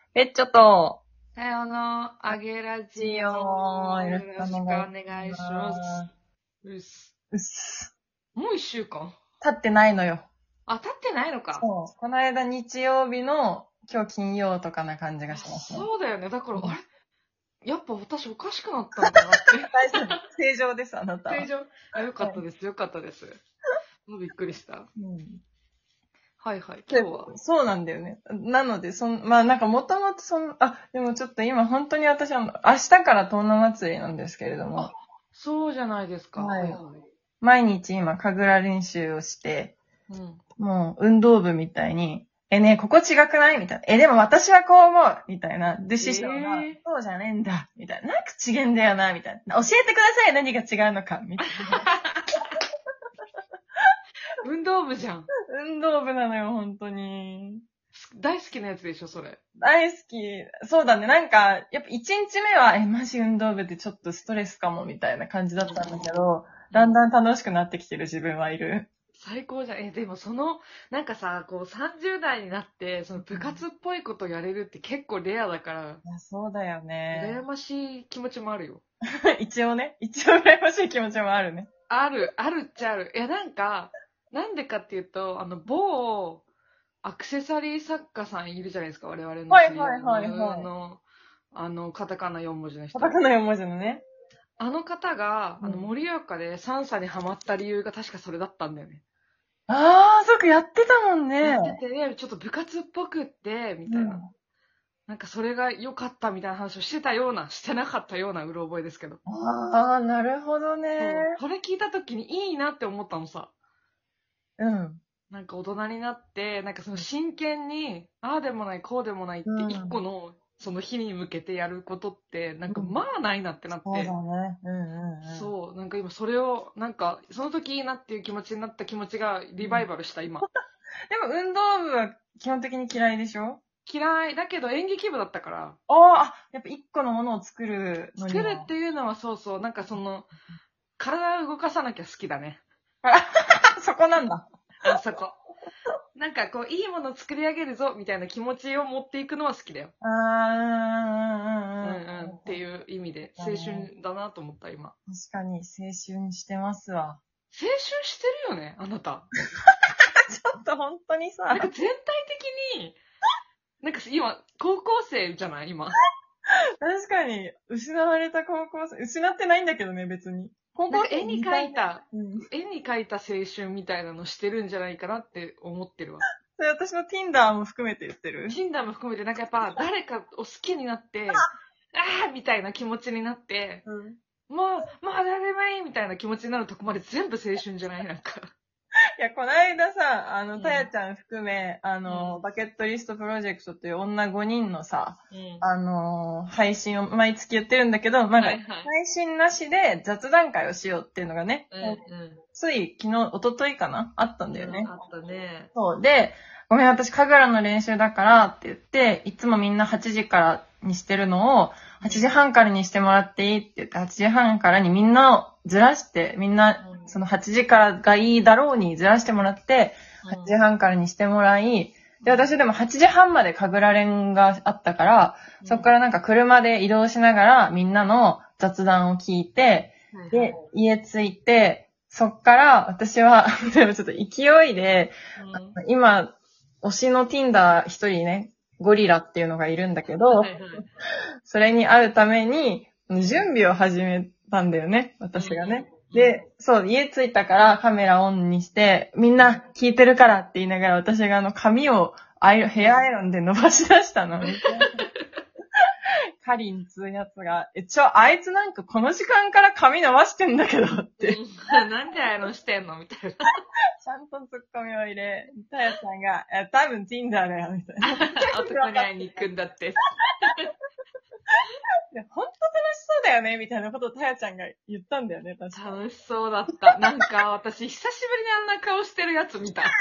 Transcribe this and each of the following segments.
ちょっと、 さよの、あげラジオ。 よろしくおよろしくお願いし願いします。 ます。 うっす。 うっす。 もう一週間。 経ってないのよ。 あ、経ってないのか。 そう。この間日曜日の今日金曜とかな感じがあ、 しますね。 そうだよね。だから、あうん、 れやっぱ私おかしくなったのかなって。 大丈夫。正常です、あなたは。 正常。あ、よかはい。 ったです。よかったです。もうびっくりした。 うん。 はいはい。 で、 今日は。 そうなんだよね。なので、まあなんかもともとでもちょっと今本当に私は明日からトーナ祭りなんですけれども、 あ、そうじゃないですか。 はい。 はいはい。 毎日今、神楽練習をして、 うん。 もう運動部みたいに、ねえ、ここ違くないみたいな。でも私はこう思うみたいな。で、師匠が、 ええそうじゃねえんだみたいな。なんか違えんだよなみたいな。教えてください何が違うのかみたいな。 運動部じゃん。 運動部なのよ、本当に。 大好きなやつでしょ、それ。 大好き。そうだね。なんか、やっぱ一日目は、マジ運動部ってちょっとストレスかもみたいな感じだったんだけど、だんうん。 だん楽しくなってきてる自分はいる。 最高じゃん。でもなんかさ、こう30代になって、その部活っぽいことやれるって結構レアだから、 いや、そうだよね。 羨ましい気持ちもあるよ。 一応ね、一応羨ましい気持ちもあるね。 あるっちゃある。なんか、なんでかっていうと、某アクセサリー作家さんいるじゃないですか、我々の知り合いはいはいはいはい。 の、カタカナ4文字の人。 カタカナ4文字のね。 あの方が、 うん。 盛岡でサンサにハマった理由が確かそれだったんだよね。 ああ、そっか、やってたもんやっね。 ててね、ちょっと部活っぽくって、みたいな。 うん。 なんかそれが良かったみたいな話をしてたような、してなかったようなうろ覚えですけど。 ああ、なるほどね。 そう。それ聞いた時にいいなって思ったのさ。 うん。 なんか大人になって、なんかその真剣に、ああでもない、こうでもないっうて一個ん。 のその日に向けてやることって、なんかうん。 まあないなってなっそうだて。 ね。うんうんそう。なんか今それを、なんかその時いいなっていう気持ちになった気持ちがうん。 リバイバルした今。 でも運動部は基本的に嫌いでしょ？ 嫌いだけど演劇部だったから、 やっぱ一個のものを作るのには。 作るっていうのはそうそう、なんか体を動かさなきゃ好きだね。 そこなんだ。 あそこ。なんかこう、いいものを作り上げるぞ、みたいな気持ちを持っていくのは好きだよ。 ああ、 うんうんうんうんうん。 うん。っていう意味で、青だね。 春だなと思った、今。 確かに青春してますわ。 青春してるよね、あなた。 ちょっと本当にさ、 なんか全体的に、なんか今、高校生じゃない今。 確かに、失われた高校生、失ってないんだけどね、別に。高校生なんか 2回目。うん。 絵に描いた青春みたいなのしてるんじゃないかなって思ってるわ。 それ私の Tinder も含めて言ってる。 Tinder も含めて、なんかやっぱ誰かを好きになって、あーみたいな気持ちになって、 うん。 もう誰でもいいみたいな気持ちになるとこまで全部青春じゃないなんか。 いや、この間さ、たやうん。 ちゃん含め、 うん。 バケットリストプロジェクトという女5人のさ、 うん。 配信を毎月言ってるんだけど、なんか、 はいはい。 配信なしで雑談会をしようっていうのがね、 うんうつい昨日、一昨日かなあったんん。 だよね。 うん、あったね。 そう。で、ごめん、私、神楽の練習だからって言って、いつもみんな8時からにしてるのを、8時半からにしてもらっていいって言って、8時半からにみんなをずらして、みんな、その8時からがいいだろうにずらしてもらって、8時半からにしてもらい、で、私でも8時半まで神楽練があったから、そこからなんか車で移動しながらみんなの雑談を聞いて、で、家着いて、そっから私は、でもちょっと勢いで、今、推しの Tinder 一人ね、ゴリラっていうのがいるんだけど、 はいはい。 それに会うために、準備を始めたんだよね、私がね。で、そう、家着いたからカメラオンにして、みんな聞いてるからって言いながら私が髪をヘアアイロンで伸ばし出したの。カリンつうやつが、あいつなんかこの時間から髪伸ばしてんだけどって。 なんでしてんのみたいな。 ちゃんとツッコミを入れ、たやちゃんが、多分 Tinder だよ、みたいな。 男に会いに行くんだって。 ほんと楽しそうだよね、みたいなことをたやちゃんが言ったんだよね、確か。 楽しそうだった。なんか私久しぶりにあんな顔してるやつ見た。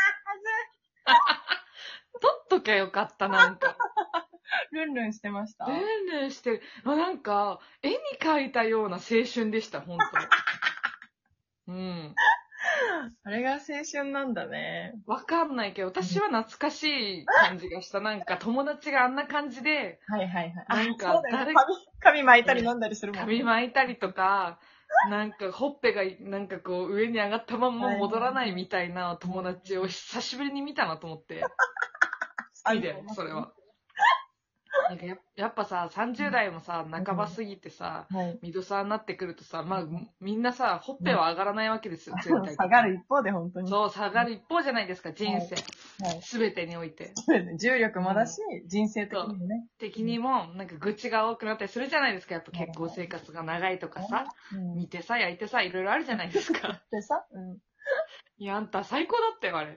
撮っときゃよかった、なんか。 ルンルンしてましルた？ ンルンしてる。なんか、絵に描いたような青春でした、本当。うん。 あれが青春なんだね。 わかんないけど、私は懐かしい感じがした。なんか友達があんな感じで、 はいはいはい。 なんか誰、 髪巻いたり飲んだりするもんね。 髪巻いたりとか、なんかほっぺがなんかこう上に上がったまんま戻らないみたいな友達を久しぶりに見たなと思って。好きだよ、それは。なんかやっぱさ、30代もさ、半ば過ぎてさ、ミドサーになってくるとさ、まあ、みんなさ、ほっぺは上がらないわけですよ、全体的に。 下がる一方で、本当に。 そう、下がる一方じゃないですか、人生。すべてにおいて。 重力もだし、人生的にもね。 的にも、なんか愚痴が多くなったりするじゃないですか、やっぱ結婚生活が長いとかさ、見てさ、焼いてさ、いろいろあるじゃないですか。 でさ、 いや、あんた最高だったよ、あれ。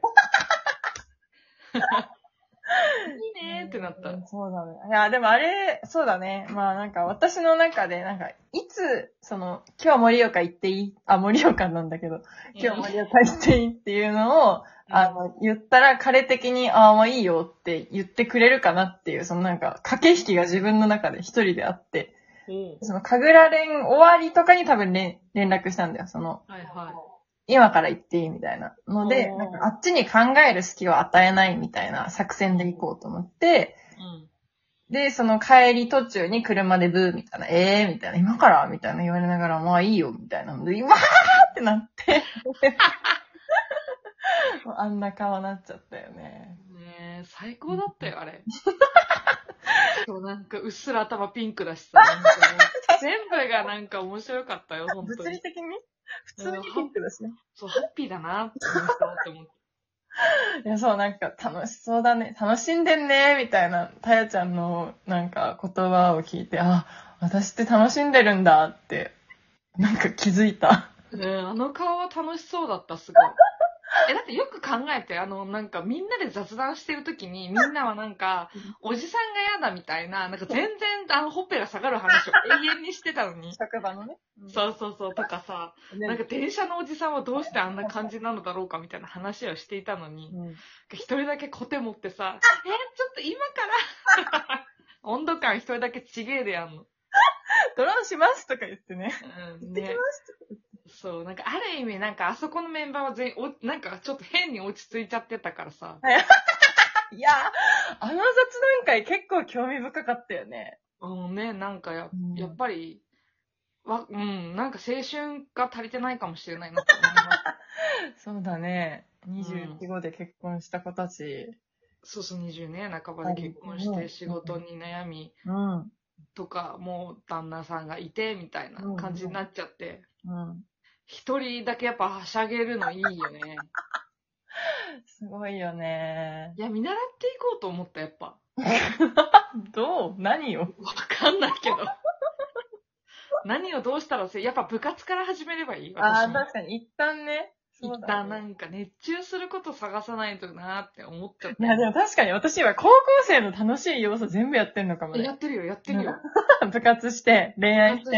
いいねーってなった。 そうだね。いや、でもあれ、そうだね。まあなんか私の中で、なんか、いつ、今日盛岡行っていい？盛岡なんだけど、今日盛岡行っていいっていうのを、言ったら彼的に、もういいよって言ってくれるかなっていう、なんか、駆け引きが自分の中で一人であって、神楽連終わりとかに多分連絡したんだよ、 はいはい。 今から行っていいみたいなので、なんかあっちに考える隙を与えないみたいな作戦で行こうと思って、で、帰り途中に車でブーみたいな、みたいな、今からみたいな言われながら、まあいいよみたいなので、わーってなって、あんな顔なっちゃったよね。 ねえ、最高だったよ、あれ。そう、なんかうっすら頭ピンクだしさ、なんか全部がなんか面白かったよ、本当に。 物理的に普通にピンクだしね。 そう、ハッピーだなって思って。 いや、そう、なんか楽しそうだね。楽しんでんね、みたいな、たやちゃんのなんか言葉を聞いて、私って楽しんでるんだって、なんか気づいた。 あの顔は楽しそうだった、すごい。だってよく考えて、なんかみんなで雑談してるときに、みんなはなんか、おじさんが嫌だみたいな、なんか全然ほっぺが下がる話を永遠にしてたのに。 職場のね。 そうとかさ、なんか電車のおじさんはどうしてあんな感じなのだろうかみたいな話をしていたのに、一人だけコテ持ってさ、ちょっと今から温度感一人だけちげえでやんの。 ドローンしますとか言ってね。 行ってきますとか言って。そう、なんかある意味なんかあそこのメンバーはなんかちょっと変に落ち着いちゃってたからさ。 いや、あの雑談会結構興味深かったよね。 ね、なんかやっぱり、なんか青春が足りてないかもしれないなと思います。 そうだね。21号で結婚した子たち。 そう、20ね、半ばで結婚して仕事に悩み、とか、もう旦那さんがいて、みたいな感じになっちゃって、一人だけやっぱはしゃげるのいいよね。 すごいよね。 いや、見習っていこうと思った、やっぱ。 何をわかんないけど。何をどうしたらやっぱ部活から始めればいい？ 確かに。一旦ね。 一旦なんか熱中すること探さないとなーって思っちゃった。 いや、でも確かに私は高校生の楽しい要素全部やってんのかもね。 やってるよ。 部活して、恋愛して、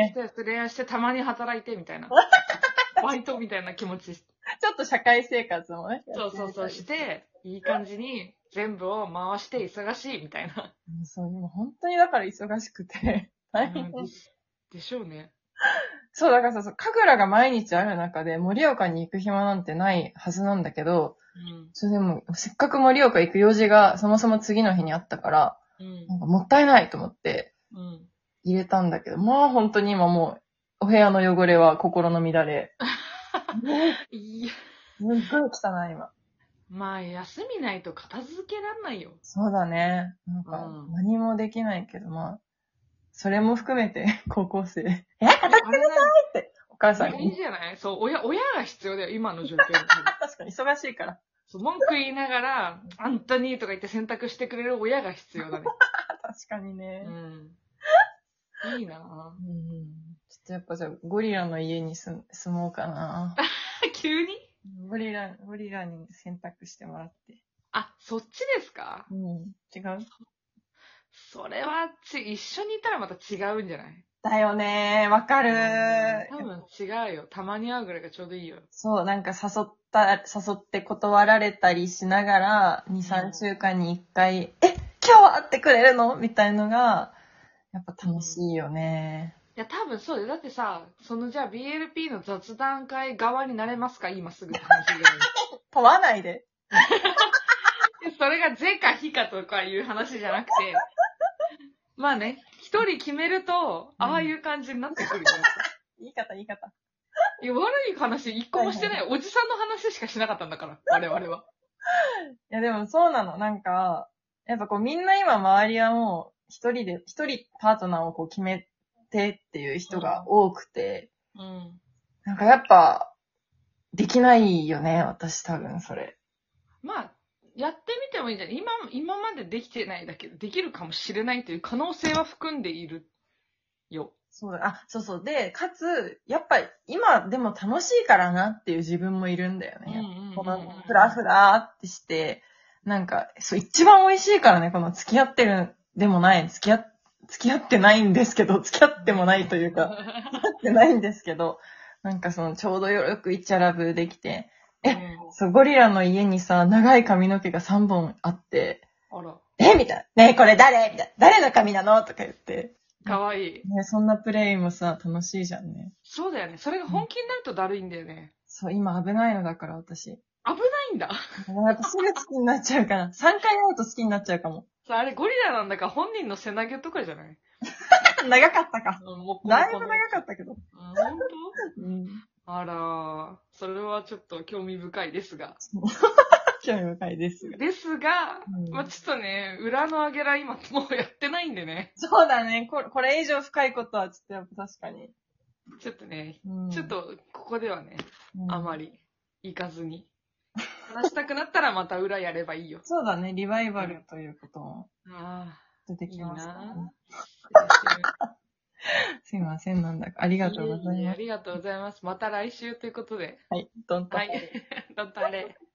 たまに働いてみたいな。バイトみたいな気持ち。ちょっと社会生活もね。 そうして、いい感じに全部を回して忙しいみたいな。 そう、今本当にだから忙しくて。大変。 でしょうね。 そう、だからさ、神楽が毎日ある中で盛岡に行く暇なんてないはずなんだけど、それでも、せっかく盛岡行く用事がそもそも次の日にあったから、なんかもったいないと思って、入れたんだけど、まあ本当に今もう、お部屋の汚れは心の乱れ。いや。すっごい汚い今。 まあ、休みないと片付けらんないよ。 そうだね。なんか、何もできないけど、まあ、それも含めて、高校生、片付けなさいって、お母さんに。 いいじゃない？そう、親が必要だよ、今の状況。 確かに、忙しいから。 そう、文句言いながら、あんたにとか言って選択してくれる親が必要だね。 確かにね。 いいなぁ。ちょっとやっぱじゃあ、ゴリラの家に住もうかな。 急に？ ゴリラに選択してもらって。 そっちですか？ 違う？ それは、一緒にいたらまた違うんじゃない？ だよねー、わかるー。多分違うよ。たまに会うぐらいがちょうどいいよ。 そう、なんか誘って断られたりしながら、2、3週間に1回、今日は会ってくれるのみたいのが、やっぱ楽しいよね。 や、多分そうだよ。だってさ、じゃあ BLP の雑談会側になれますか今すぐって話じゃない。 問わないで。 でそれが是か非かとかいう話じゃなくて、まあね、一人決めると、ああいう感じになってくるよ。 言い方。 いや、悪い話一個もしてない。おじさんの話しかしなかったんだから、我々は。 いやでもそうなの。なんか、やっぱこうみんな今周りはもう一人パートナーをこう決めてっていう人が多くて、 うん。 なんかやっぱ、できないよね、私多分それ。 まあ、やってみてもいいんじゃない今までできてないだけど、できるかもしれないという可能性は含んでいるよ。 そうだ、そうそう。で、かつ、やっぱ今でも楽しいからなっていう自分もいるんだよね。このフラフラーってして、なんか、そう、一番美味しいからね、この付き合ってるでもない、付き合ってないんですけど、付き合ってもないというか、付き合ってないんですけど、なんかちょうどよくイチャラブできて、そう、ゴリラの家にさ、長い髪の毛が3本あって、 あら。 みたいな。ねこれ誰みたいな。誰の髪なのとか言って。 かわいい。 ね、そんなプレイもさ、楽しいじゃんね。 そうだよね。それが本気になるとだるいんだよね。 そう、今危ないのだから、私。 危ないんだ。 やっぱすぐ好きになっちゃうから。3回会うと好きになっちゃうかも。 さあれゴリラなんだから本人の背投げとかじゃない？ 長かったか。 もこもこのだいぶ長かったけど。 本うん。 当？あら、それはちょっと興味深いですが。 興味深いですが。 ですが、 うんまあ、ちょっとね、裏のあげら今もうやってないんでね。 そうだね。これ以上深いことはちょっとやっぱ確かに。 ちょっとね、 うん、 ちょっとここではね、あまり。 り行かずに。話したくなったらまた裏やればいいよ。 そうだね。リバイバルということもあ出てあ、いいきますからね。 なすいません、なんだか。ありがとうございます。 ありがとうございます。また来週ということで。 はい、どんと。 はい。だったあれ。